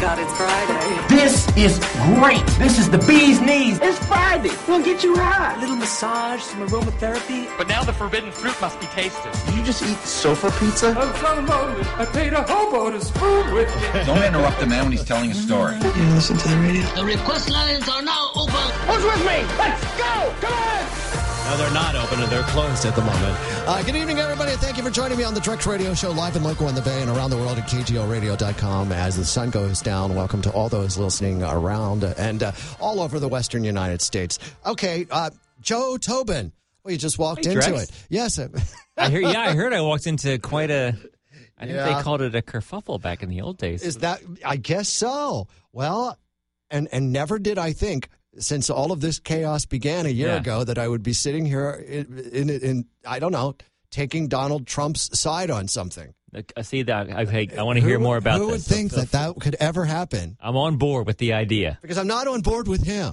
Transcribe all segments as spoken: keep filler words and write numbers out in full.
God, it's Friday. This is great. This is the bee's knees. It's Friday. We'll get you high. A little massage, some aromatherapy. But now the forbidden fruit must be tasted. Did you just eat sofa pizza? I'm so lonely. I paid a hobo to spoon with me. Don't interrupt the man when he's telling a story. You listen to the radio? The request lines are now open. Who's with me? Let's go. Come on. No, they're not open, and they're closed at the moment. Uh, good evening, everybody. Thank you for joining me on the Drex Radio Show, live in Local in the Bay and around the world at K G O radio dot com. As the sun goes down, welcome to all those listening around and uh, all over the western United States. Okay, uh, Joe Tobin. Well, you just walked hey, into Drex. it. Yes. I hear. Yeah, I heard I walked into quite a... I think Yeah. they called it a kerfuffle back in the old days. Is that? I guess so. Well, and and never did I think, since all of this chaos began a year Yeah. ago, that I would be sitting here in, in, in I don't know, taking Donald Trump's side on something. I see that. Okay, I want to hear Who- more about Who would this. think that that could ever happen? I'm on board with the idea. Because I'm not on board with him.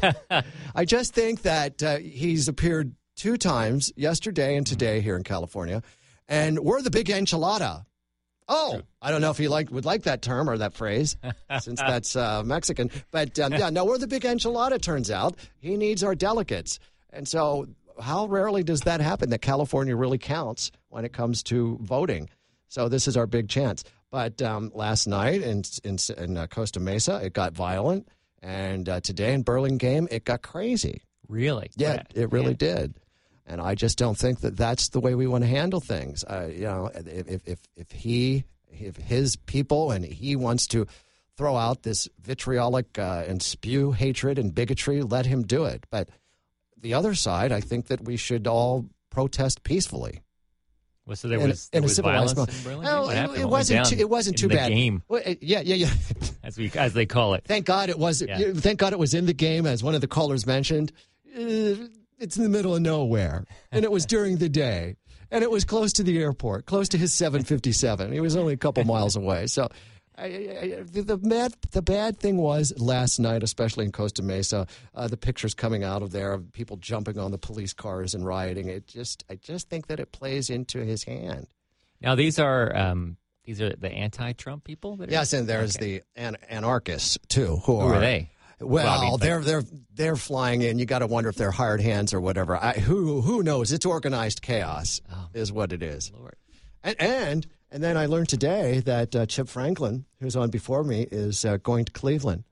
I just think that uh, he's appeared two times, yesterday and today, here in California, and we're the big enchilada. Oh, I don't know if he like would like that term or that phrase, since that's uh, Mexican. But um, yeah, no, we're the big enchilada. Turns out he needs our delegates, and so how rarely does that happen? That California really counts when it comes to voting. So this is our big chance. But um, last night in in, in uh, Costa Mesa, it got violent, and uh, today in Burlingame, it got crazy. Really? Yeah, What? it really Yeah. did. And I just don't think that that's the way we want to handle things. Uh, you know, if if if he, if his people, and he wants to throw out this vitriolic uh, and spew hatred and bigotry, let him do it. But the other side, I think that we should all protest peacefully. Well, so there In- was, in there a was civilized violence mode. in Berlin? Well, What it- happened? it What wasn't went too- down it wasn't in too the bad. game, Well, it- yeah, yeah, yeah. as we as they call it. Thank God it was. Yeah. Thank God it was in the game, as one of the callers mentioned. Uh, it's in the middle of nowhere, and it was during the day, and it was close to the airport, close to his seven fifty-seven. He was only a couple miles away. So, I, I, the, the bad the bad thing was last night, especially in Costa Mesa, uh, the pictures coming out of there of people jumping on the police cars and rioting. It just, I just think that it plays into his hand. Now these are um, these are the anti-Trump people. That are, Yes, and there's okay. the an- anarchists too, who, Who are are they? Well, Well, I mean, they're they're they're flying in. You got to wonder if they're hired hands or whatever. I, who who knows? It's organized chaos, Oh, is what it is. Lord. And and and then I learned today that uh, Chip Franklin, who's on before me, is uh, going to Cleveland.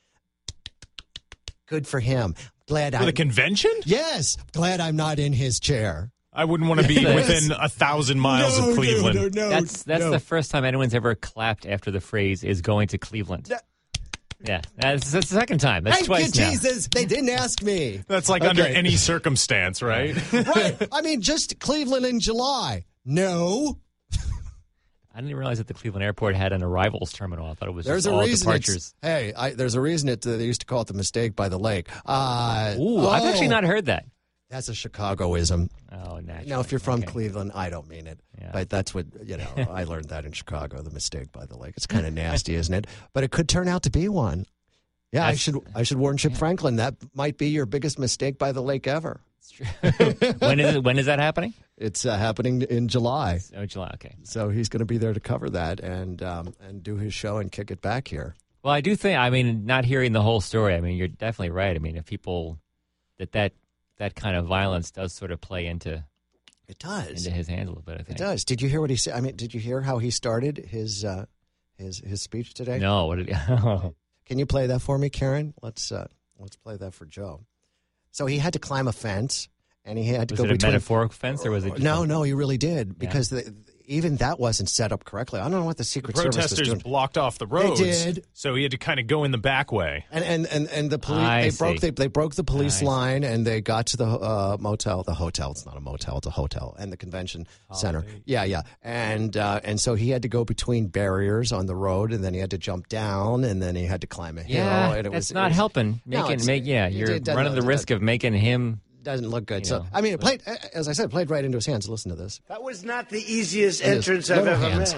Good for him. Glad For I the convention? yes, glad I'm not in his chair. I wouldn't want to be Yes. within a thousand miles No, of Cleveland. No, no, no, That's that's no. the first time anyone's ever clapped after the phrase "is going to Cleveland." Yeah, that's, that's the second time. That's Thank twice you, now. Jesus. They didn't ask me. That's like Okay. under any circumstance, right? Right. I mean, just Cleveland in July. No. I didn't realize that the Cleveland Airport had an arrivals terminal. I thought it was There's just a all reason. It's, departures. hey, I, there's a reason it. They used to call it the mistake by the lake. Uh, Ooh, I've actually oh, not heard that. That's a Chicagoism. Oh, naturally. Now, if you're from Okay. Cleveland, I don't mean it, Yeah. but that's what you know. I learned that in Chicago. The mistake by the lake. It's kind of nasty, isn't it? But it could turn out to be one. Yeah, I That's- should. I should warn Chip Franklin. That might be your biggest mistake by the lake ever. when is it? When is that happening? It's uh, happening in July. Oh, July. Okay. So he's going to be there to cover that and um, and do his show and kick it back here. Well, I do think. I mean, not hearing the whole story. I mean, you're definitely right. I mean, if people that that that kind of violence does sort of play into It does. into his hands a little bit. I think It does. Did you hear what he said? I mean, did you hear how he started his uh, his his speech today? No. What did? Can you play that for me, Karen? Let's uh, let's play that for Joe. So he had to climb a fence, and he had to was go it a between. metaphoric fence, or was it? Just No, a- no, he really did because the, even that wasn't set up correctly. I don't know what the Secret Service was Protesters doing. blocked off the roads. did. So he had to kind of go in the back way. And and and, and the police I they broke see. they, they broke the police I see. line and they got to the uh, motel the hotel it's not a motel it's a hotel and the convention center yeah yeah and uh, and so he had to go between barriers on the road and then he had to jump down and then he had to climb a hill Yeah, and it that's was not it was, helping. No, Making it's- make yeah, it- you're it doesn't- running the it risk of making him. doesn't look good. You So know, I mean, it played as I said, it played right into his hands. Listen to this. That was not the easiest And his entrance I've little ever hands. made.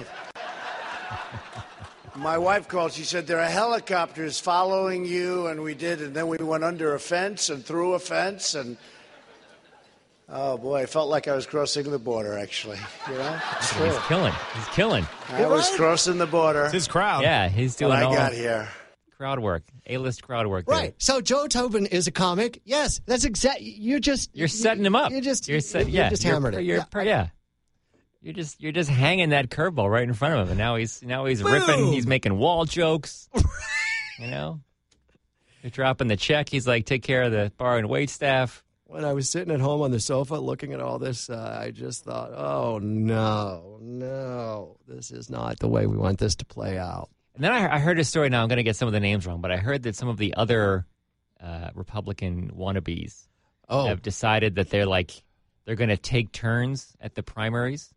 My wife called. She said, there are helicopters following you, and we did, and then we went under a fence and through a fence, and Oh, boy, I felt like I was crossing the border, actually. You know? It's true. He's killing. He's killing. I was crossing the border. It's his crowd. Yeah, he's doing when I all got here. crowd work, A-list crowd work. There. Right. So Joe Tobin is a comic. Yes, that's exact. You just You're setting him up. You just you're set, you, yeah, you just you're, hammered it. You're, Yeah. per- yeah. You're just you're just hanging that curveball right in front of him, and now he's now he's Boom. ripping. He's making wall jokes. You know, you're dropping the check. He's like, take care of the bar and wait staff. When I was sitting at home on the sofa looking at all this, uh, I just thought, oh, no, no, this is not the way we want this to play out. And then I, I heard a story. Now I'm going to get some of the names wrong, but I heard that some of the other uh, Republican wannabes Oh. have decided that they're like they're going to take turns at the primaries.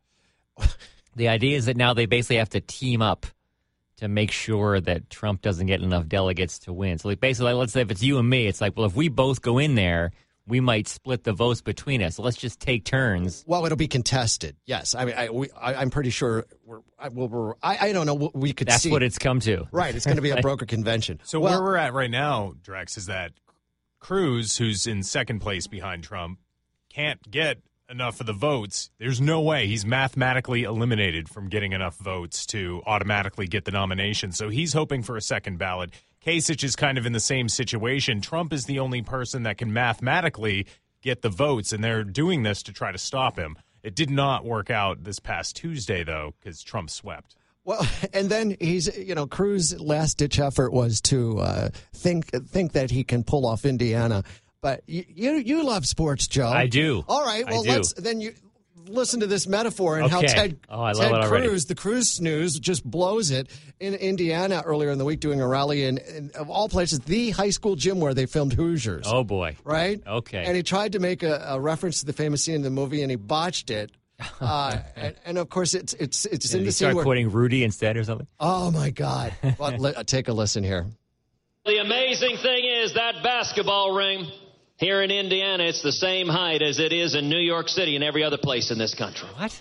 The idea is that now they basically have to team up to make sure that Trump doesn't get enough delegates to win. So like basically, let's say if it's you and me, it's like, well, if we both go in there, we might split the votes between us. So let's just take turns. Well, it'll be contested. Yes, I mean, I, we, I, I'm pretty sure. We're, I, we'll, we're, I, I don't know. what We could That's see. what it's come to. Right. It's going to be a broker convention. So well, where we're at right now, Drex, is that Cruz, who's in second place behind Trump, can't get enough of the votes. There's no way he's mathematically eliminated from getting enough votes to automatically get the nomination. So he's hoping for a second ballot. Kasich is kind of in the same situation. Trump is the only person that can mathematically get the votes, and they're doing this to try to stop him. It did not work out this past Tuesday, though, because Trump swept. Well, and then he's, you know, Cruz's last ditch effort was to uh, think think that he can pull off Indiana. But you, you you love sports, Joe. I do. All right. Well, I do. let's then you listen to this metaphor and how Okay. Ted, Oh, I love Ted it already. Cruz, the Cruz snooze, just blows it in Indiana earlier in the week doing a rally in, in of all places, the high school gym where they filmed Hoosiers. Oh, boy. Right? Okay. And he tried to make a, a reference to the famous scene in the movie, and he botched it. Uh, and, and of course, it's it's it's Did in he the scene start where. quoting Rudy instead or something? Oh my God! Well, let, take a listen here. The amazing thing is that basketball ring here in Indiana, it's the same height as it is in New York City and every other place in this country. What?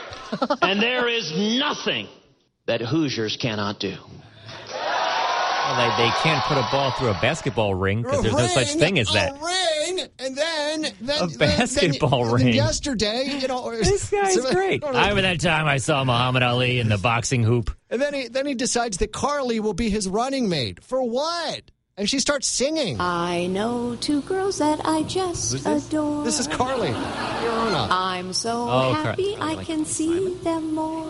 And there is nothing that Hoosiers cannot do. Well, they, they can't put a ball through a basketball ring because there's no such Ring, thing as that. A ring, and then, then A then- basketball then, ring. Then yesterday, you know, This guy's so- great. I remember that time I saw Muhammad Ali in the boxing hoop. And then he then he decides that Carly will be his running mate for what? And she starts singing. I know two girls that I just Who's this? adore. This is Carly Fiorina. I'm so Oh, Car- happy oh, I like can see them more.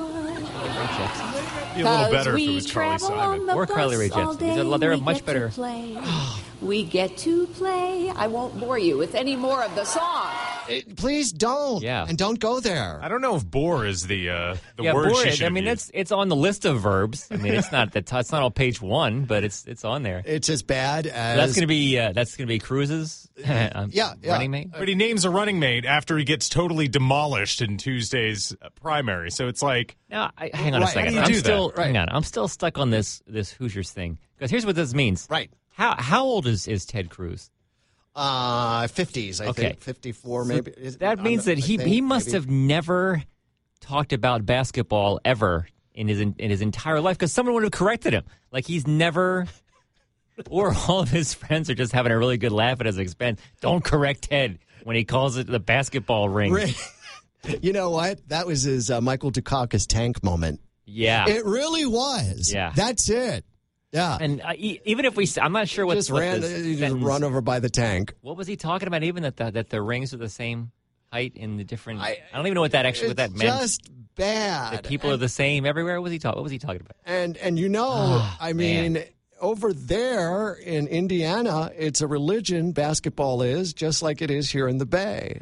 Be a little 'Cause better if we it was Carly travel Simon. on the Or Carly Rae bus all Jepsen. These day, are- they're we much get better. To play. We get to play. I won't bore you with any more of the song. Please don't. Yeah. And don't go there. I don't know if bore is the uh, the yeah, word bored. she should I mean, have it's it's on the list of verbs. I mean, it's not that it's not on page one, but it's it's on there. It's as bad as. So that's gonna be uh, that's gonna be Cruz's um, Yeah, yeah. running mate. But he names a running mate after he gets totally demolished in Tuesday's uh, primary. So it's like, Now, I, hang on Right. a second. How do you I'm do that? still Right. hang on. I'm still stuck on this this Hoosiers thing because here's what this means. Right. How how old is is Ted Cruz? Uh, fifties, I Okay. think. fifty-four, maybe. Is- That means I'm- that I he think, he must maybe. have never talked about basketball ever in his in, his entire life because someone would have corrected him. Like he's never, or all of his friends are just having a really good laugh at his expense. Don't correct Ted when he calls it the basketball ring. Ring. You know what? That was his uh, Michael Dukakis tank moment. Yeah, It really was. Yeah. That's it. Yeah. and uh, e- even if we, s- I'm not sure what just what ran, this he just sentence- run over by the tank. What was he talking about? Even that the, that the rings are the same height in the different. I, I- don't even know what that actually what that It's meant. just bad. That people are the same everywhere. What was he talking? What was he talking about? And and you know, Oh, I mean, man. over there in Indiana, it's a religion. Basketball is just like it is here in the Bay.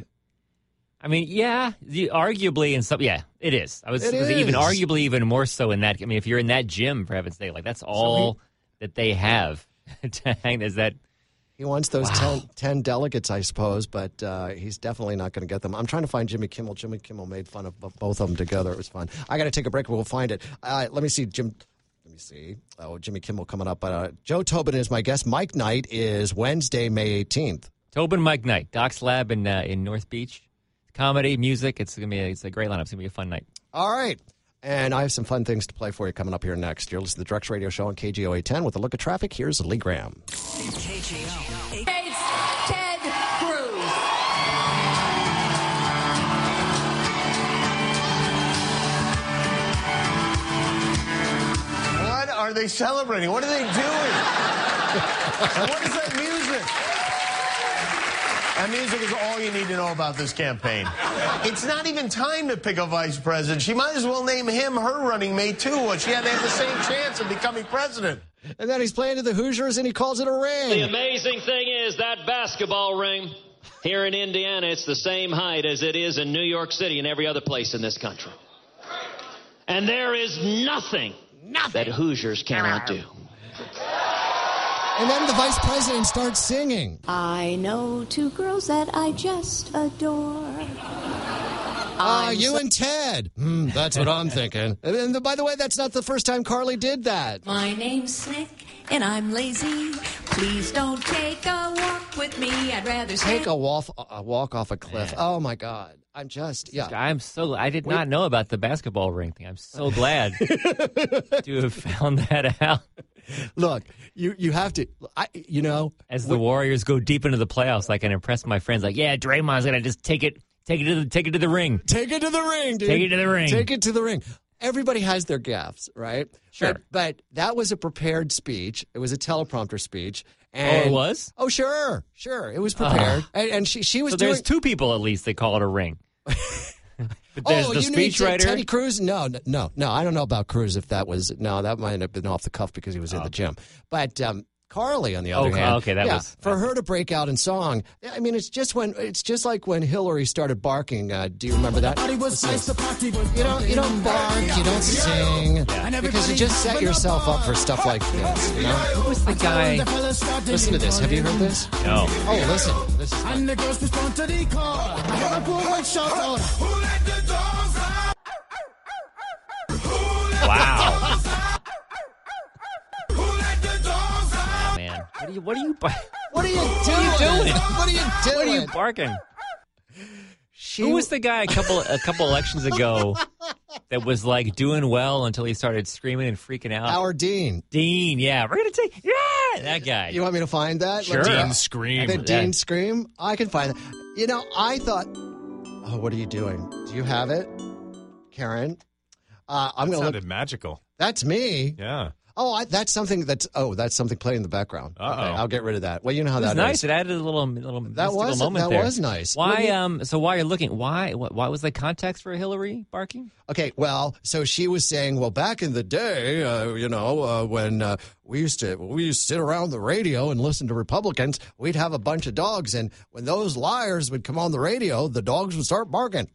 I mean, yeah, the, arguably in some, yeah, it is. I was, It was even is. arguably even more so in that. I mean, if you're in that gym, for heaven's sake, like that's all that they have to hang. Is that He wants those Wow. ten, ten delegates, I suppose, but uh, he's definitely not going to get them. I'm trying to find Jimmy Kimmel. Jimmy Kimmel made fun of both of them together. It was fun. I got to take a break, but we'll find it. Uh, let me see, Jim. Let me see. Oh, Jimmy Kimmel coming up. Uh, Joe Tobin is my guest. Mike Knight is Wednesday, May eighteenth. Tobin Mike Knight, Doc's Lab in uh, in North Beach? Comedy, music. It's gonna be a, it's a great lineup. It's gonna be a fun night. All right. And I have some fun things to play for you coming up here next. You're listening to the Drex Radio Show on K G O eight ten with a look at traffic. Here's Lee Graham. K G O. It's Ted Cruz. they celebrating? What are they doing? And what is that music? That music is all you need to know about this campaign. It's not even time to pick a vice president. She might as well name him her running mate, too. Well, she had to have the same chance of becoming president. And then he's playing to the Hoosiers, and he calls it a ring. The amazing thing is that basketball ring here in Indiana, it's the same height as it is in New York City and every other place in this country. And there is nothing, nothing. that Hoosiers cannot do. And then the vice president starts singing. I know two girls that I just adore. Ah, uh, you so- and Ted. Mm, that's what I'm thinking. And the, by the way, that's not the first time Carly did that. My name's Nick, and I'm lazy. Please don't take a walk with me. I'd rather take a walk, a walk off a cliff. Man. Oh, my God. I'm just, yeah. I'm so, I did not know about the basketball ring thing. I'm so glad to have found that out. Look, you, you have to, I, you know. As the Warriors go deep into the playoffs, I can impress my friends like, yeah, Draymond's going to just take it, take it to the, take it to the ring. Take it to the ring, dude. Take it to the ring. Take it to the ring. Everybody has their gaffes, right? Sure. But, but that was a prepared speech. It was a teleprompter speech. And, oh, it was? Oh, sure. Sure. It was prepared. Uh, and, and she, she was so doing. There's two people at least that call it a ring. But there's oh, the you mean speechwriter? Teddy Cruz? No, no, no. I don't know about Cruz if that was. No, that might have been off the cuff because he was oh. in the gym. But um, Carly, on the other okay, hand, okay, that yeah, was for her to break out in song. I mean, it's just when it's just like when Hillary started barking. Uh, do you remember that? You don't, you don't bark, you don't sing, yeah. because you just set yourself up for stuff like this. You know? Who was the guy? Listen to this. Have you heard this? No. Oh, listen. This is fun. Wow. Man, what are you? What are you? What are you doing? What are you doing? What are you doing? What are you barking? She, Who was the guy a couple a couple elections ago that was like doing well until he started screaming and freaking out? Howard Dean. Dean, yeah, we're gonna take yeah that guy. You want me to find that? Sure. Dean scream. The Dean scream. I can find that. You know, I thought. Oh, what are you doing? Do you have it, Karen? Uh, I'm going to look. Magical. That's me. Yeah. Oh, I, that's something that's. Oh, that's something playing in the background. Uh-oh. Okay, I'll get rid of that. Well, you know how it was that nice. is. It added a little, little that was moment that there. was nice. Why? You, um. So while you're looking, why? What, what was the context for Hillary barking? Okay. Well, so she was saying, well, back in the day, uh, you know, uh, when uh, we used to we used to sit around the radio and listen to Republicans, we'd have a bunch of dogs, and when those liars would come on the radio, the dogs would start barking.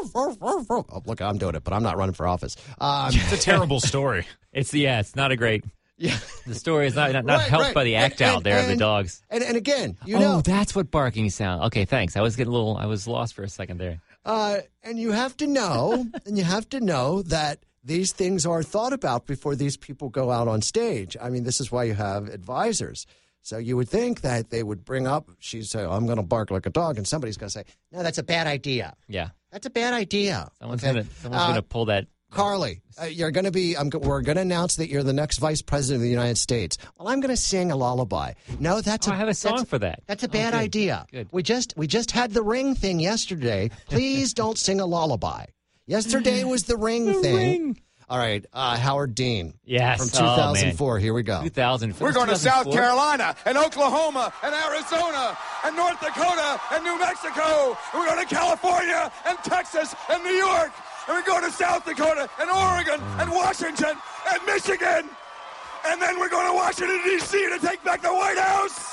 Oh, look, I'm doing it, but I'm not running for office. Um, it's a terrible story. It's yeah. It's not a great. Yeah, the story is not not, not right, helped right. by the act and, out and, there and, of the dogs. And and again, you oh, know, that's what barking sound. Okay, thanks. I was getting a little. I was lost for a second there. Uh, and you have to know, and you have to know that these things are thought about before these people go out on stage. I mean, this is why you have advisors. So you would think that they would bring up. She'd say, oh, "I'm going to bark like a dog," and somebody's going to say, "No, that's a bad idea." Yeah, that's a bad idea. Someone's okay? going to someone's uh, going to pull that. Carly, uh, you're going to be. I'm, we're going to announce that you're the next vice president of the United States. Well, I'm going to sing a lullaby. No, that's. Oh, a, I have a song for that. That's a bad oh, good. idea. Good. We just we just had the ring thing yesterday. Please don't sing a lullaby. Yesterday was the ring the thing. Ring. All right, uh, Howard Dean. Yes, from two thousand four. Oh, Here we go. two thousand four. We're going to South Carolina and Oklahoma and Arizona and North Dakota and New Mexico. And we're going to California and Texas and New York. And we go to South Dakota and Oregon and Washington and Michigan. And then we're going to Washington, D C to take back the White House.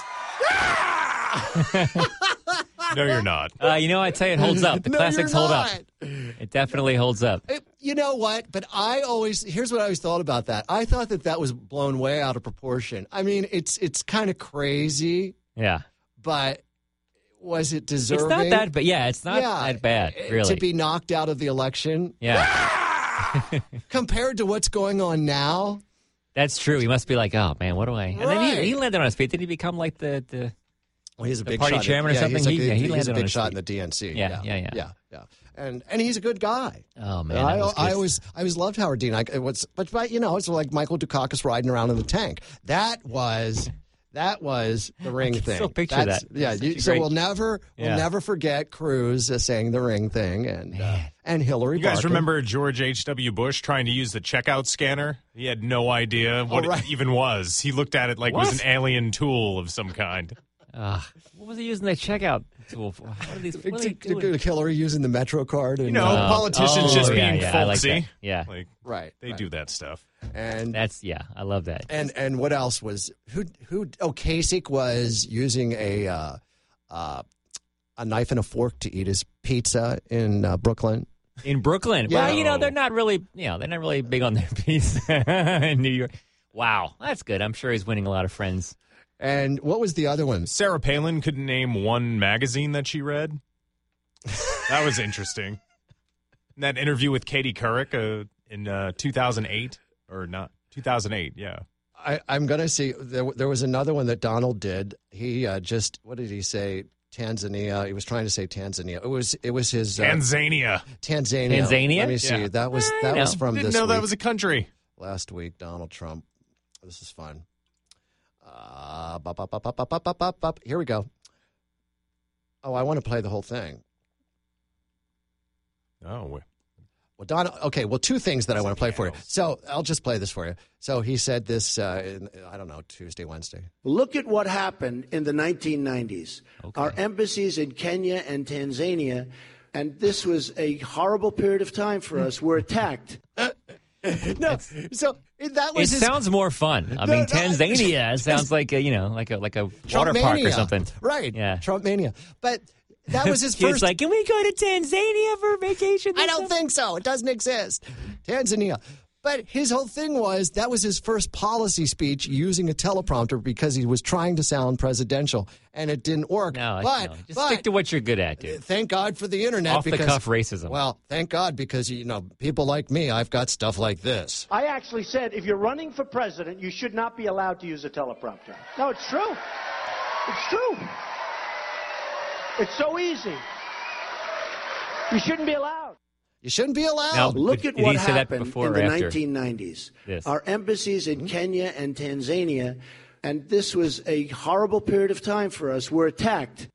Yeah! No, you're not. Uh, you know, I tell you, it holds up. The no, classics you're hold not. up. It definitely holds up. It, you know what? But I always, here's what I always thought about that. I thought that that was blown way out of proportion. I mean, it's it's kind of crazy. Yeah. But was it deserving? It's not that bad. Yeah, it's not yeah, that bad, really. To be knocked out of the election? Yeah. Compared to what's going on now? That's true. He must be like, oh, man, what do I... And right. then he, he landed on his feet. Did he become like the... the well, he's a the big party shot chairman in, or something? Yeah, he, he's a, yeah, he he's landed a on big his shot feet. in the D N C. Yeah, yeah, yeah, yeah. yeah, yeah. And and he's a good guy. Oh man, I, that was I always I always loved Howard Dean. I, it was, but, but you know, it's like Michael Dukakis riding around in the tank. That was That was the ring I can thing. still picture That's, that. Yeah, you, so great. we'll never we'll Yeah. never forget Cruz uh, saying the ring thing and uh, and Hillary. You guys Barton. remember George H W. Bush trying to use the checkout scanner? He had no idea what Oh, right. it even was. He looked at it like it was What? an alien tool of some kind. Uh, what was he using that checkout tool for? What are these? What are they To- to- doing? Hillary using the Metro card? And, You know, uh, politicians oh, just yeah, being yeah, I like folksy. that. Yeah. Like, right. they right. do that stuff. And That's yeah, I love that. and and what else was who who? Oh, Kasich was using a uh, uh, a knife and a fork to eat his pizza in uh, Brooklyn. In Brooklyn, Yeah. well, you know they're not really, you know, they're not really big on their pizza in New York. Wow, that's good. I'm sure he's winning a lot of friends. And what was the other one? Sarah Palin couldn't name one magazine that she read. That was interesting. In that interview with Katie Couric uh, in uh, two thousand eight, or not, two thousand eight, yeah. I, I'm going to see. There, there was another one that Donald did. He uh, just, what did he say? Tanzania. He was trying to say Tanzania. It was it was his uh, Tanzania. Tanzania. Tanzania? Let me see. Yeah. That was I that was know. from Didn't this know that week. was a country. Last week. Donald Trump. This is fun. Uh, bop, bop, bop, bop, bop, bop, bop, bop. Here we go. Oh, I want to play the whole thing. Oh, we- Well, Don. Okay. Well, two things that I want to play for you. So I'll just play this for you. So he said this. Uh, in, I don't know, Tuesday, Wednesday. Look at what happened in the nineteen nineties. Okay. Our embassies in Kenya and Tanzania, and this was a horrible period of time for us, were attacked. No. So that It was his, sounds more fun. I No, mean, no, Tanzania sounds like a, you know, like a like a water park or Trump-mania. something. Right. Yeah. Trump mania. But that was his Kids first. like, can we go to Tanzania for vacation? I don't think so. It doesn't exist. Tanzania. But his whole thing was that was his first policy speech using a teleprompter because he was trying to sound presidential, and it didn't work. No, but, no. Just but stick to what you're good at, dude. thank God for the internet. Off the because, cuff racism. Well, thank God because, you know, people like me, I've got stuff like this. I actually said if you're running for president, you should not be allowed to use a teleprompter. No, it's true. It's true. It's so easy. You shouldn't be allowed. You shouldn't be allowed. Now, Look did- at did what he say that happened before in or the after? nineteen nineties. Yes. Our embassies in Kenya and Tanzania, and this was a horrible period of time for us, were attacked.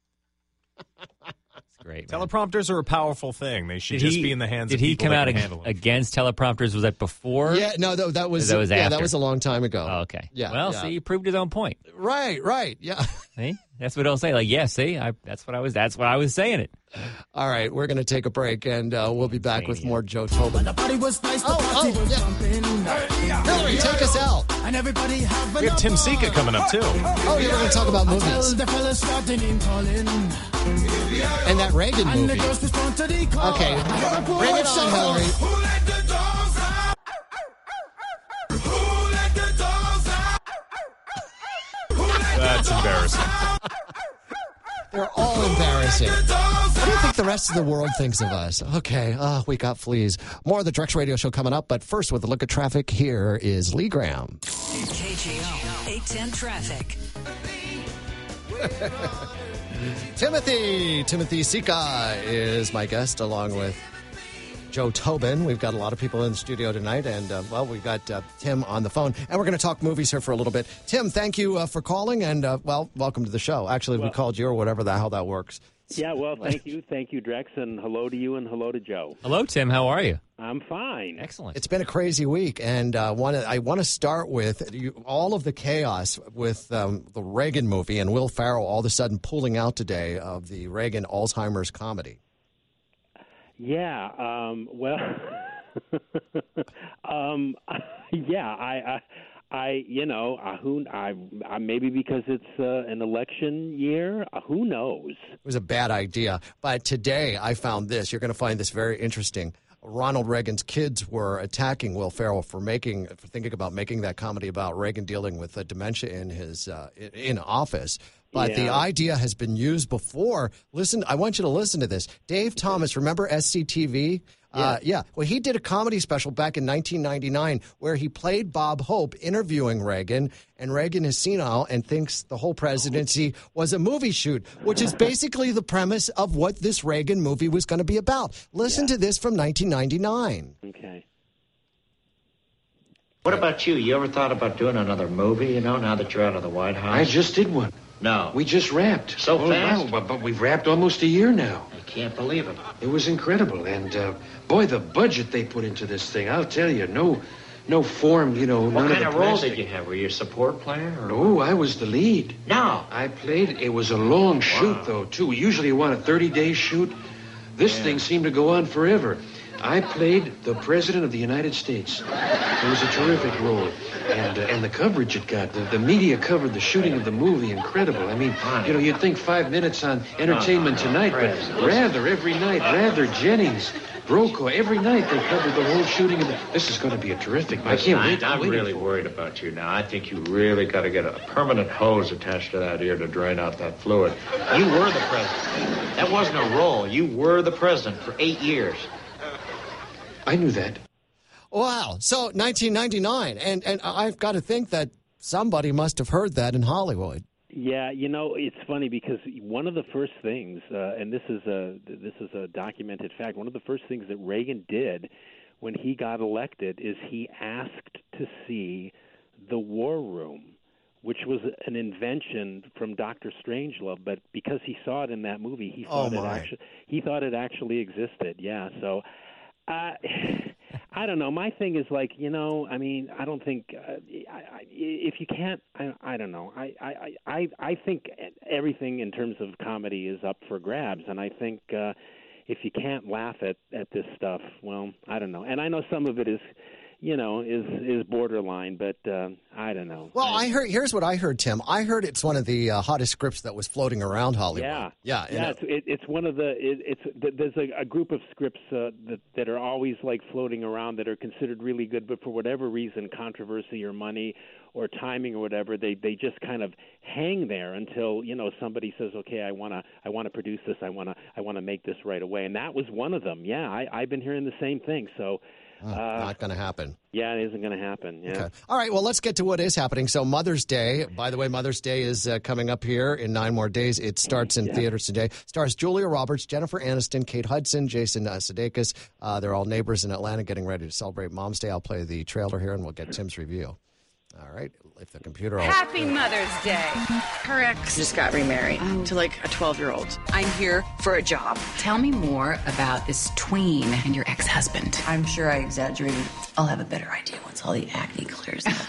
It's great. man. Teleprompters are a powerful thing. They should Did just he, be in the hands did of he people come that out can ag- handle them. against teleprompters? Was that before? Yeah, no, that, that was, That was yeah, that after. was a long time ago. Oh, okay. Yeah. Well, yeah. see, he proved his own point. Right, right. Yeah. See, that's what I'll say. Like, yeah, see, I, that's what I was. That's why I was saying it. All right, we're going to take a break, and uh, we'll be back with more Joe Tobin. The party was nice, the Oh, party oh, was yeah. pumping. Hillary, take us out. And everybody having We have a Tim ball. Sika coming up, too. Oh, yeah, we're going to talk about Tell movies. the fellas starting in calling. And that Reagan And the movie. girls respond to the call. Okay, bring it on, Hillary. Who let the dogs out? Who let the dogs out? Who let the That's dogs embarrassing. out? They're all embarrassing. What do you think the rest of the world thinks of us? Okay, uh, we got fleas. More of the Drex Radio Show coming up, but first with a look at traffic, here is Lee Graham. K G O eight ten traffic. Timothy, Timothy Sika is my guest, along with Joe Tobin. We've got a lot of people in the studio tonight, and, uh, well, we've got uh, Tim on the phone, and we're going to talk movies here for a little bit. Tim, thank you uh, for calling, and, uh, well, welcome to the show. Actually, Well- we called you or whatever the hell that works. Yeah, well, thank you. Thank you, Drex, and hello to you and hello to Joe. Hello, Tim. How are you? I'm fine. Excellent. It's been a crazy week, and uh, wanna, I want to start with you, all of the chaos with um, the Reagan movie and Will Ferrell all of a sudden pulling out today of the Reagan Alzheimer's comedy. Yeah, um, well, um, yeah, I, I, I, you know, uh, who, I, I, maybe because it's uh, an election year, uh, who knows? It was a bad idea. But today I found this. You're going to find this very interesting. Ronald Reagan's kids were attacking Will Ferrell for making, for thinking about making that comedy about Reagan dealing with uh, dementia in his uh, in, in office. But the Yeah. idea has been used before. Listen, I want you to listen to this. Dave Thomas, remember S C T V? Uh, yeah. Well, he did a comedy special back in nineteen ninety-nine where he played Bob Hope interviewing Reagan, and Reagan is senile and thinks the whole presidency was a movie shoot, which is basically the premise of what this Reagan movie was going to be about. Listen to this from nineteen ninety-nine. Okay. What about you? You ever thought about doing another movie, you know, now that you're out of the White House? I just did one. No. We just wrapped. So oh, fast? Wow, but, but we've wrapped almost a year now. I can't believe it. It was incredible. And, uh, boy, the budget they put into this thing, I'll tell you, no no form, you know, What none kind of of the role plastic. did you have? Were you a support player? Or... No, I was the lead. No. I played, it was a long shoot, though, too. Usually you want a thirty-day shoot. This Yeah. thing seemed to go on forever. I played the President of the United States. It was a terrific role. And uh, and the coverage it got, the, the media covered the shooting of the movie incredible. I mean, you know, you'd think five minutes on Entertainment Tonight, but rather every night, rather Jennings, Brokaw, every night they covered the whole shooting of the... This is going to be a terrific... I can't wait. I'm waiting really for it. worried about you now. I think you really got to get a permanent hose attached to that ear to drain out that fluid. You were the president. That wasn't a role. You were the president for eight years. I knew that. Wow. So nineteen ninety-nine. And, and I've got to think that somebody must have heard that in Hollywood. Yeah, you know, it's funny because one of the first things, uh, and this is a this is a documented fact, one of the first things that Reagan did when he got elected is he asked to see the War Room, which was an invention from Doctor Strangelove, but because he saw it in that movie, he thought Oh, it my. actually he thought it actually existed. Yeah, so. Uh, I don't know. My thing is like, you know, I mean, I don't think uh, I, I, if you can't, I, I don't know. I, I, I, I think everything in terms of comedy is up for grabs, and I think uh, if you can't laugh at, at this stuff, well, I don't know. And I know some of it is, you know, is is borderline, but uh, I don't know. Well, I heard. Here's what I heard, Tim. I heard it's one of the uh, hottest scripts that was floating around Hollywood. Yeah, yeah, and yeah. it- It's, it, it's one of the. It, it's there's a, a group of scripts uh, that that are always like floating around that are considered really good, but for whatever reason, controversy or money or timing or whatever, they they just kind of hang there until you know somebody says, okay, I wanna I wanna produce this, I wanna I wanna make this right away, and that was one of them. Yeah, I, I've been hearing the same thing. So. Oh, Uh, not going to happen. Yeah, it isn't going to happen. Yeah. Okay. All right. Well, let's get to what is happening. So, Mother's Day. By the way, Mother's Day is uh, coming up here in nine more days. It starts in Yeah. theaters today. Stars Julia Roberts, Jennifer Aniston, Kate Hudson, Jason uh, Sudeikis. Uh, they're all neighbors in Atlanta, getting ready to celebrate Mom's Day. I'll play the trailer here, and we'll get Tim's review. All right. If the computer. will- Happy Mother's Day. Her ex just got remarried to like a twelve-year-old. I'm here for a job. Tell me more about this tween and your ex-husband. I'm sure I exaggerated. I'll have a better idea once all the acne clears up.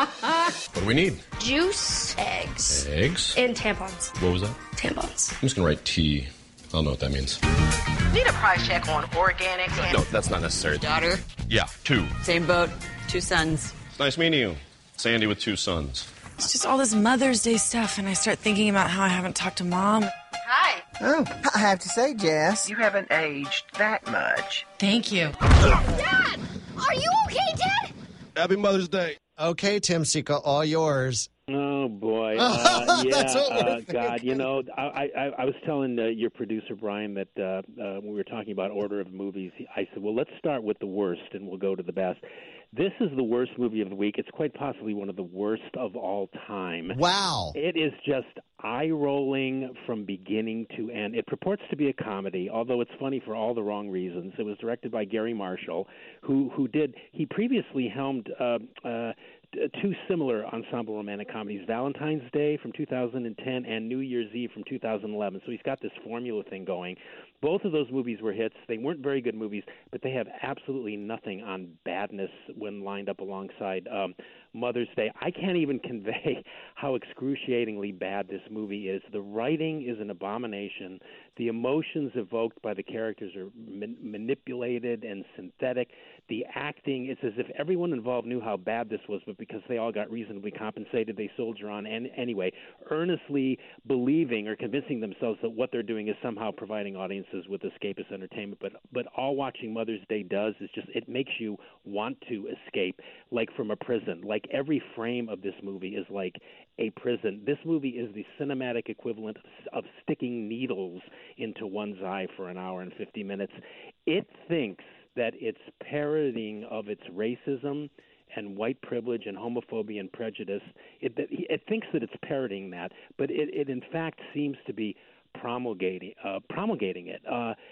What do we need? Juice, eggs, Eggs? and tampons. What was that? Tampons. I'm just going to write T. I don't know what that means. Need a price check on organic and No, that's not necessary. daughter. Yeah, two. Same boat, two sons. It's nice meeting you. Sandy with two sons. It's just all this Mother's Day stuff, and I start thinking about how I haven't talked to Mom. Hi. Oh, I have to say, Jess. You haven't aged that much. Thank you. Dad! Are you okay, Dad? Happy Mother's Day. Okay, Tim Sika, all yours. Oh boy, uh, yeah, That's what we're uh, God, you know, I, I, I was telling uh, your producer Brian that uh, uh, when we were talking about order of movies, I said, well, let's start with the worst and we'll go to the best. This is the worst movie of the week. It's quite possibly one of the worst of all time. Wow. It is just eye-rolling from beginning to end. It purports to be a comedy, although it's funny for all the wrong reasons. It was directed by Gary Marshall, who who did he previously helmed uh, uh, two similar ensemble romantic comedies, Valentine's Day from two thousand ten and New Year's Eve from two thousand eleven. So he's got this formula thing going. Both of those movies were hits. They weren't very good movies, but they have absolutely nothing on badness when lined up alongside um, Mother's Day. I can't even convey how excruciatingly bad this movie is. The writing is an abomination. The emotions evoked by the characters are man- manipulated and synthetic. The acting, it's as if everyone involved knew how bad this was, but because they all got reasonably compensated, they soldier on and anyway, earnestly believing or convincing themselves that what they're doing is somehow providing audiences with escapist entertainment. But but all watching Mother's Day does is just, it makes you want to escape, like from a prison. Like every frame of this movie is like a prison. This movie is the cinematic equivalent of sticking needles into one's eye for an hour and fifty minutes. It thinks that it's parodying of its racism and white privilege and homophobia and prejudice. It, it thinks that it's parodying that, but it, it in fact seems to be promulgating uh, promulgating it. Uh,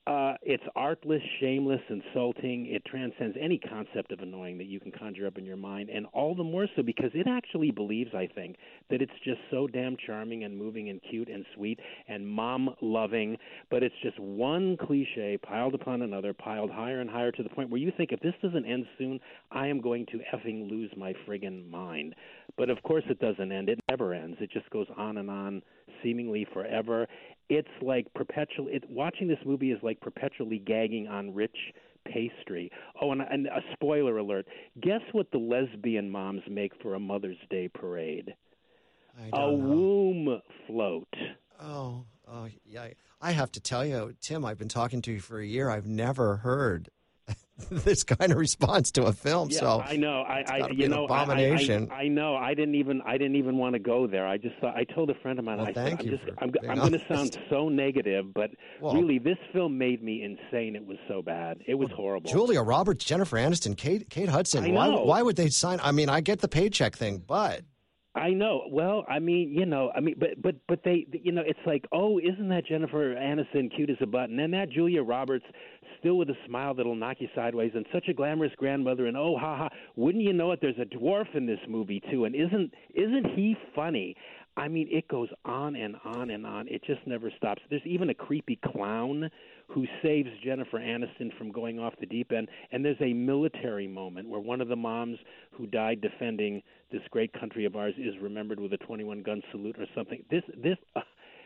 Uh, it's artless, shameless, insulting. It transcends any concept of annoying that you can conjure up in your mind, and all the more so because it actually believes, I think, that it's just so damn charming and moving and cute and sweet and mom-loving, but it's just one cliche piled upon another, piled higher and higher to the point where you think, if this doesn't end soon, I am going to effing lose my friggin' mind. But, of course, it doesn't end. It never ends. It just goes on and on, seemingly forever. It's like perpetual. It, watching this movie is like perpetually gagging on rich pastry. Oh, and, and a spoiler alert. Guess what the lesbian moms make for a Mother's Day parade? I A don't know. womb float. Oh, oh, yeah. I have to tell you, Tim, I've been talking to you for a year. I've never heard this kind of response to a film. Yeah, so I know. I, it's I gotta be you an know, abomination. I, I, I know. I didn't even. I didn't even want to go there. I just thought. I told a friend of mine. Well, I thank said, you I'm just. for I'm, being I'm going to honest. sound so negative, but Well- really, this film made me insane. It was so bad. It was horrible. Julia Roberts, Jennifer Aniston, Kate Kate Hudson. I Why know. why would they sign? I mean, I get the paycheck thing, but I know. Well, I mean, you know, I mean, but but but they, you know, it's like, oh, isn't that Jennifer Aniston cute as a button? And that Julia Roberts, still with a smile that'll knock you sideways, and such a glamorous grandmother. And oh, ha ha! Wouldn't you know it? There's a dwarf in this movie too. And isn't isn't he funny? I mean, it goes on and on and on. It just never stops. There's even a creepy clown who saves Jennifer Aniston from going off the deep end. And there's a military moment where one of the moms who died defending this great country of ours is remembered with a twenty-one gun salute or something. This, this, uh,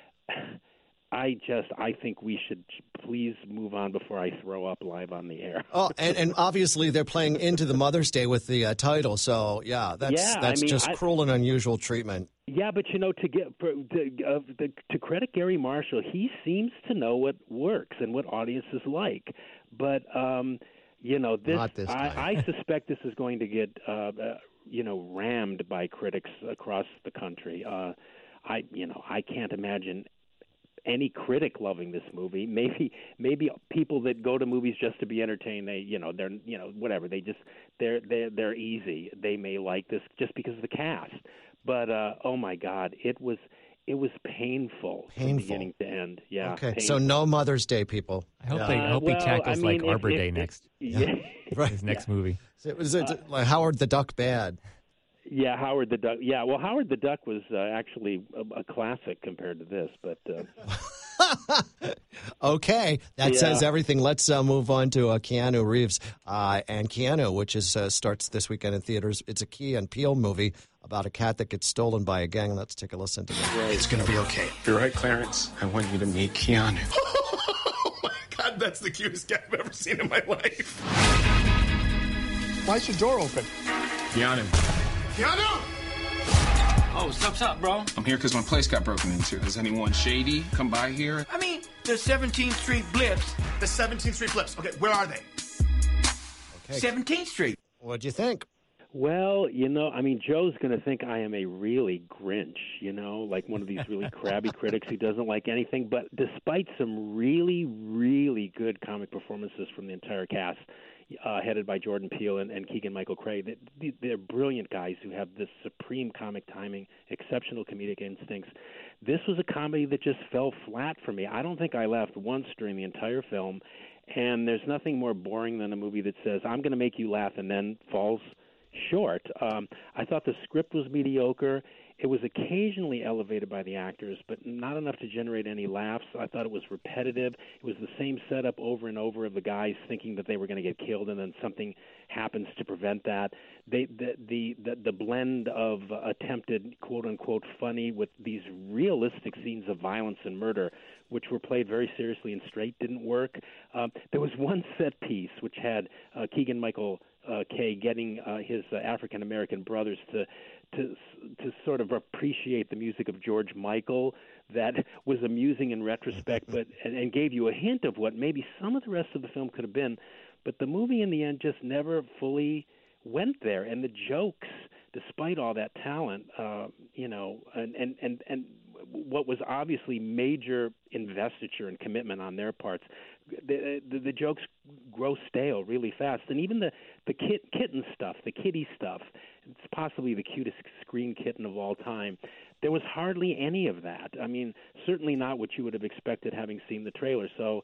I just, I think we should please move on before I throw up live on the air. oh, and, and obviously they're playing into the Mother's Day with the uh, title. So yeah, that's Yeah, I that's mean, just I- cruel and unusual treatment. Yeah, but you know, to get for, to, uh, the, to credit Gary Marshall, he seems to know what works and what audiences like. But um, you know, this, Not this time. I, I suspect this is going to get uh, uh, you know rammed by critics across the country. Uh, I you know I can't imagine any critic loving this movie. Maybe maybe people that go to movies just to be entertained, they you know they're you know whatever they just they're they're they're easy. They may like this just because of the cast. But uh, oh my God, it was it was painful, from Painful. beginning to end. Yeah. Okay, painful. so no Mother's Day, people. I hope Yeah. they I hope well, he tackles I like mean, if- Arbor if- Day if- next. Yeah. Right. His next movie. It was uh, like Howard the Duck bad. Yeah, Howard the Duck. Yeah, well, Howard the Duck was uh, actually a, a classic compared to this, but. Uh, Okay, that Yeah. says everything. Let's uh, move on to uh, Keanu Reeves uh, and Keanu, which is uh, starts this weekend in theaters. It's a Key and Peele movie about a cat that gets stolen by a gang. Let's take a listen to that. It's gonna be okay. You're right, Clarence. I want you to meet Keanu. Oh my God, that's the cutest cat I've ever seen in my life. Why's your door open? Keanu. Keanu! Oh, what's up, what's up, bro? I'm here because my place got broken into. Has anyone shady come by here? I mean, the seventeenth Street Blips. The seventeenth Street Blips. Okay, where are they? Okay. seventeenth Street. What'd you think? Well, you know, I mean, Joe's going to think I am a really Grinch, you know, like one of these really crabby critics who doesn't like anything. But despite some really, really good comic performances from the entire cast, uh, headed by Jordan Peele and, and Keegan-Michael Cray, they, they're brilliant guys who have this supreme comic timing, exceptional comedic instincts. This was a comedy that just fell flat for me. I don't think I laughed once during the entire film, and there's nothing more boring than a movie that says, I'm going to make you laugh, and then falls short. Um, I thought the script was mediocre. It was occasionally elevated by the actors, but not enough to generate any laughs. I thought it was repetitive. It was the same setup over and over of the guys thinking that they were going to get killed, and then something happens to prevent that. They, the, the, the, the blend of uh, attempted quote-unquote funny with these realistic scenes of violence and murder, which were played very seriously and straight, didn't work. Um, there was one set piece which had uh, Keegan-Michael uh, Kay getting uh, his uh, African-American brothers to to to sort of appreciate the music of George Michael that was amusing in retrospect, but and, and gave you a hint of what maybe some of the rest of the film could have been. But the movie in the end just never fully went there, and the jokes, despite all that talent, uh, you know, and, and, and, and what was obviously major investiture and commitment on their parts, the, the, the jokes grow stale really fast. And even the, the kit, kitten stuff, the kitty stuff, it's possibly the cutest screen kitten of all time. There was hardly any of that. I mean, certainly not what you would have expected having seen the trailer. So,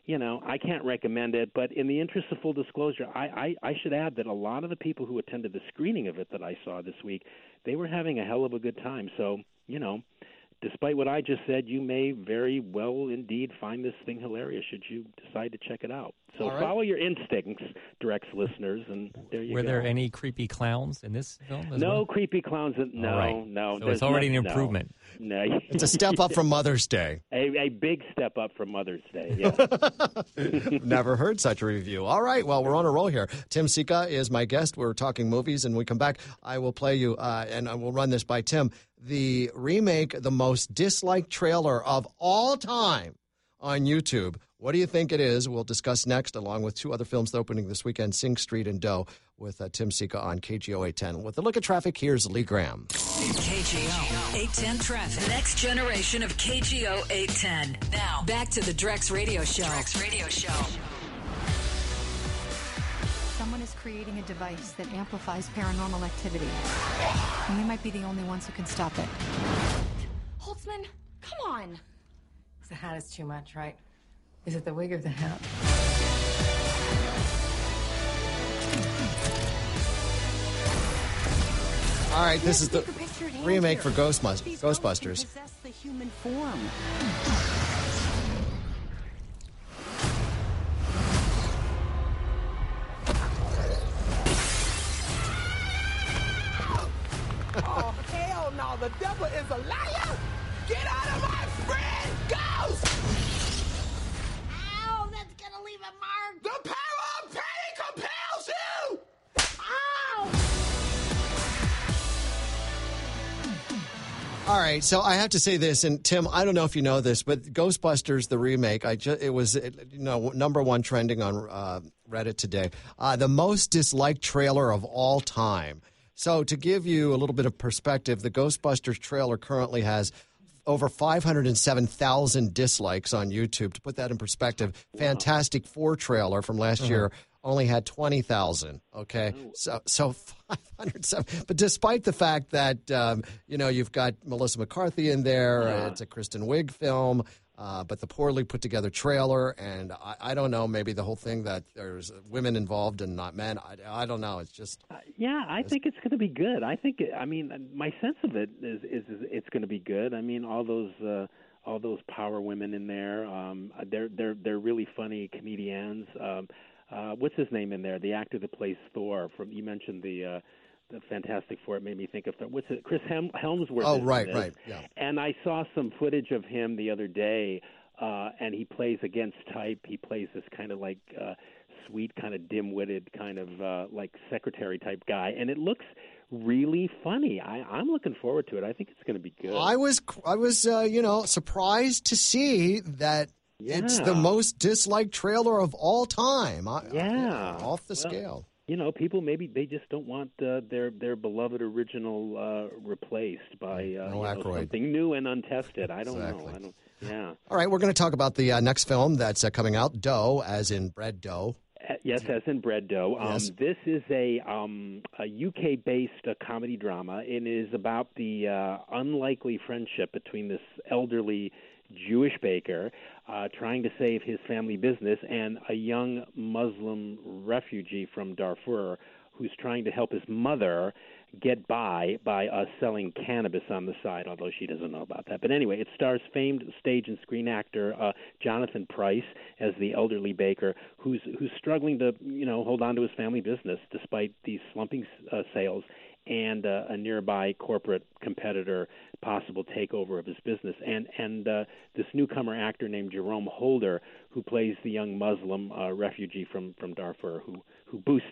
you know, I can't recommend it. But in the interest of full disclosure, I, I, I should add that a lot of the people who attended the screening of it that I saw this week, they were having a hell of a good time. So, you know, despite what I just said, you may very well indeed find this thing hilarious should you decide to check it out. So All right. follow your instincts, Drex listeners, and there you Were go. there any creepy clowns in this film? As No well? creepy clowns. in- No, All right. no. So there's it's already no- an no. improvement. No. It's a step up from Mother's Day. A, a big step up from Mother's Day, yeah. Never heard such a review. All right, well, we're on a roll here. Tim Sika is my guest. We're talking movies, and when we come back, I will play you, uh, and I will run this by Tim, the remake, the most disliked trailer of all time on YouTube. What do you think it is? We'll discuss next, along with two other films opening this weekend, Sing Street and Doe, with uh, Tim Sika on K G O eight ten. With a look at traffic, here's Lee Graham. K G O eight ten traffic. Next generation of K G O eight ten. Now, back to the Drex Radio Show. Drex Radio Show. Someone is creating a device that amplifies paranormal activity. And we might be the only ones who can stop it. Holtzman, come on. The hat is too much, right? Is it the wig or the hat? All right, this is the Take a picture at hand remake here. for Ghostbusters. These Ghostbusters. possess the human form. Oh, hell no. The devil is a liar. Get out of my friend, Ghost! Ow, that's gonna leave a mark. The power of pain compels you! Ow! All right, so I have to say this, and Tim, I don't know if you know this, but Ghostbusters, the remake, I just, it was it, you know number one trending on uh, Reddit today. Uh, the most disliked trailer of all time. So to give you a little bit of perspective, the Ghostbusters trailer currently has over five hundred seven thousand dislikes on YouTube. To put that in perspective, Fantastic Four trailer from last Uh-huh. year only had twenty thousand. Okay, so so five hundred seven. But despite the fact that um, you know you've got Melissa McCarthy in there, Yeah. uh, it's a Kristen Wiig film. Uh, but the poorly put together trailer, and I, I don't know, maybe the whole thing that there's women involved and not men. I, I don't know. It's just Yeah, I think it's going to be good. I think, it, I mean, my sense of it is, is, is it's going to be good. I mean, all those uh, all those power women in there, um, they're they're they're really funny comedians. Um, uh, what's his name in there? The actor that plays Thor. From you mentioned the. Uh, The Fantastic Four. It made me think of what's it? Chris Helm, Helmsworth. Oh, is in right, this. right, yeah. And I saw some footage of him the other day, uh, and he plays against type. He plays this kind of like uh, sweet, kind of dim-witted, kind of uh, like secretary type guy, and it looks really funny. I, I'm looking forward to it. I think it's going to be good. I was I was uh, you know surprised to see that it's the Yeah. most disliked trailer of all time. I, Yeah. I- off the Well, scale. You know, people maybe they just don't want uh, their their beloved original uh, replaced by uh, No you know, Aykroyd. something new and untested. I don't Exactly. know. I don't. Yeah. All right, we're going to talk about the uh, next film that's uh, coming out, Doe, as in bread dough. Uh, Yes, as in bread dough. Um, Yes. This is a, um, a U K-based uh, comedy drama. It is about the uh, unlikely friendship between this elderly Jewish baker uh, trying to save his family business and a young Muslim refugee from Darfur who's trying to help his mother get by by uh, selling cannabis on the side, although she doesn't know about that. But anyway, it stars famed stage and screen actor uh, Jonathan Pryce as the elderly baker who's who's struggling to, you know, hold on to his family business despite these slumping uh, sales and uh, a nearby corporate competitor possible takeover of his business. And and uh, this newcomer actor named Jerome Holder, who plays the young Muslim uh, refugee from, from Darfur, who, who boosts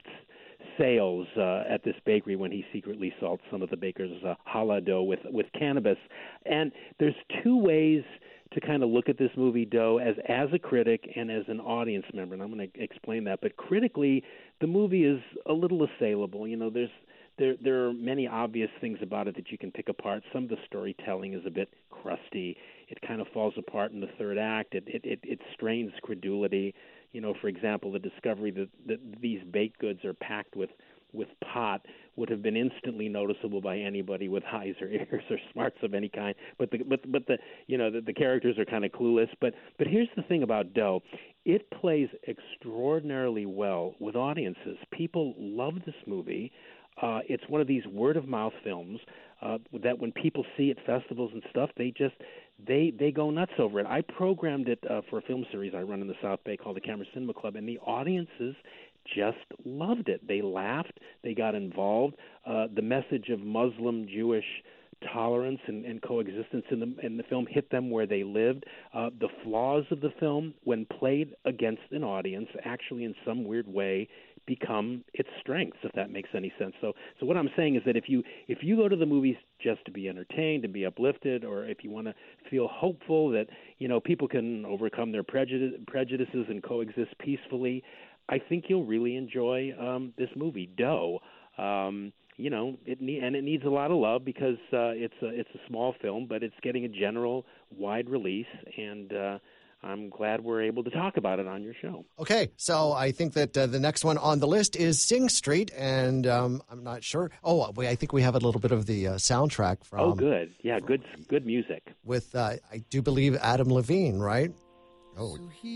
sales uh, at this bakery when he secretly salts some of the baker's uh, challah dough with, with cannabis. And there's two ways to kind of look at this movie, Doe, as as a critic and as an audience member, and I'm going to explain that. But critically, the movie is a little assailable. You know, there's there there are many obvious things about it that you can pick apart. Some of the storytelling is a bit crusty. It kind of falls apart in the third act. It it it, it strains credulity. You know, for example, the discovery that, that these baked goods are packed with with pot would have been instantly noticeable by anybody with eyes or ears or smarts of any kind. But the but but the you know the, the characters are kind of clueless. But but here's the thing about Doe. It plays extraordinarily well with audiences. People love this movie. Uh, it's one of these word-of-mouth films uh, that when people see at festivals and stuff, they just they they go nuts over it. I programmed it uh, for a film series I run in the South Bay called the Camera Cinema Club, and the audiences just loved it. They laughed. They got involved. Uh, the message of Muslim-Jewish tolerance and, and coexistence in the in the film hit them where they lived. Uh, the flaws of the film, when played against an audience, actually in some weird way become its strengths, if that makes any sense. So so what I'm saying is that if you if you go to the movies just to be entertained, to be uplifted, or if you want to feel hopeful that, you know, people can overcome their prejudice, prejudices and coexist peacefully, I think you'll really enjoy um, this movie, Doe. Um, you know, it ne- and it needs a lot of love because uh, it's a it's a small film, but it's getting a general wide release, and uh, I'm glad we're able to talk about it on your show. Okay, so I think that uh, the next one on the list is Sing Street, and um, I'm not sure. Oh, wait, I think we have a little bit of the uh, soundtrack from. Oh, good, yeah, good, good music with uh, I do believe Adam Levine, right? Oh,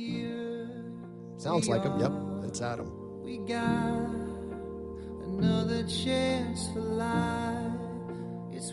sounds like him. Yep, it's Adam. We got another chance for life. It's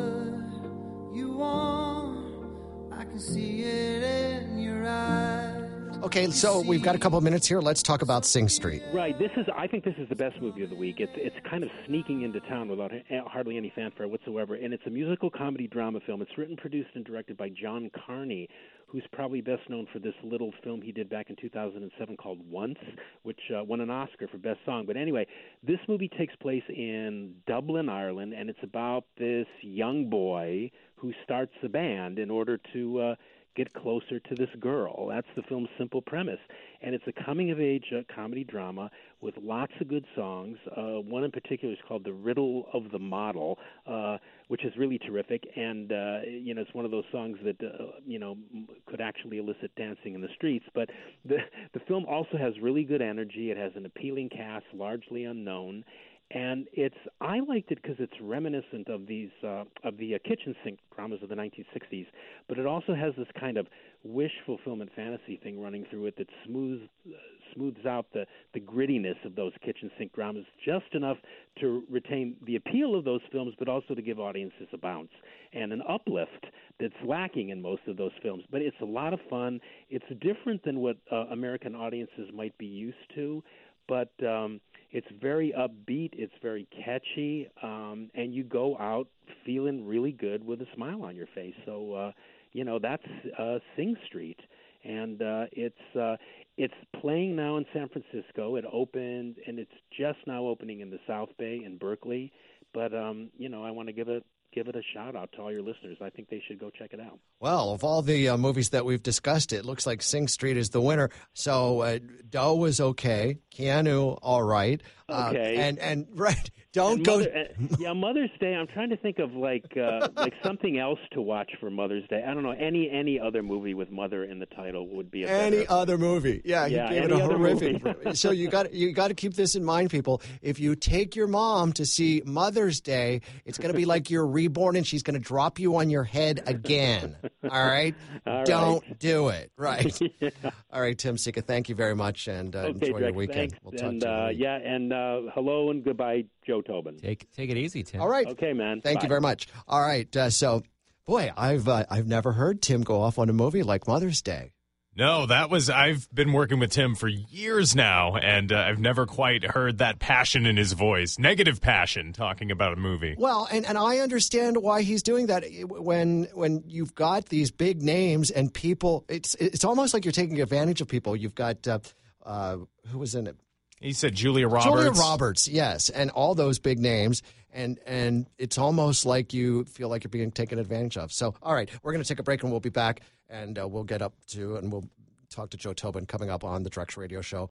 what you want. I can see it in your eyes. Okay, so we've got a couple of minutes here. Let's talk about Sing Street. Right. This is. I think this is the best movie of the week. It's it's kind of sneaking into town without hardly any fanfare whatsoever, and it's a musical comedy drama film. It's written, produced, and directed by John Carney, who's probably best known for this little film he did back in two thousand seven called Once, which uh, won an Oscar for Best Song. But anyway, this movie takes place in Dublin, Ireland, and it's about this young boy who starts a band in order to uh, get closer to this girl. That's the film's simple premise. And it's a coming-of-age uh, comedy drama with lots of good songs. Uh, one in particular is called The Riddle of the Model, uh, which is really terrific. And, uh, you know, it's one of those songs that, uh, you know, could actually elicit dancing in the streets. But the, the film also has really good energy. It has an appealing cast, largely unknown. And it's I liked it because it's reminiscent of these uh, of the uh, kitchen sink dramas of the nineteen sixties, but it also has this kind of wish fulfillment fantasy thing running through it that smooths uh, smooths out the, the grittiness of those kitchen sink dramas just enough to retain the appeal of those films, but also to give audiences a bounce and an uplift that's lacking in most of those films. But it's a lot of fun. It's different than what uh, American audiences might be used to, but um, it's very upbeat, it's very catchy, um, and you go out feeling really good with a smile on your face. So, uh, you know, that's uh, Sing Street, and uh, it's uh, it's playing now in San Francisco. It opened, and it's just now opening in the South Bay in Berkeley. But, um, you know, I want to give it give it a shout-out to all your listeners. I think they should go check it out. Well, of all the uh, movies that we've discussed, it looks like Sing Street is the winner. So uh, Doe was okay. Keanu, all right. Okay. Uh, and, and right, don't and go... Mother, uh, yeah, Mother's Day, I'm trying to think of, like, uh, like something else to watch for Mother's Day. I don't know. Any any other movie with Mother in the title would be a Any better... other movie. Yeah, you yeah gave it any a other horrific... movie. So you got you got to keep this in mind, people. If you take your mom to see Mother's Day, it's going to be like you're reborn and she's going to drop you on your head again. All right? All Don't right. do it. Right. yeah. All right, Tim Sika, thank you very much, and uh, Okay, enjoy Drex, your weekend. thanks. We'll talk and, to you. uh, yeah, and uh, hello and goodbye, Joe Tobin. Take take it easy, Tim. All right. Okay, man. Thank Bye. you very much. All right. Uh, so, boy, I've uh, I've never heard Tim go off on a movie like Mother's Day. No, that was, I've been working with Tim for years now, and uh, I've never quite heard that passion in his voice, negative passion, talking about a movie. Well, and, and I understand why he's doing that. When when you've got these big names and people, it's it's almost like you're taking advantage of people. You've got, uh, uh, who was in it? He said Julia Roberts. Julia Roberts, yes, and all those big names, and and it's almost like you feel like you're being taken advantage of. So, all right, we're going to take a break, and we'll be back, and uh, we'll get up to, and we'll talk to Joe Tobin coming up on the Drex Radio Show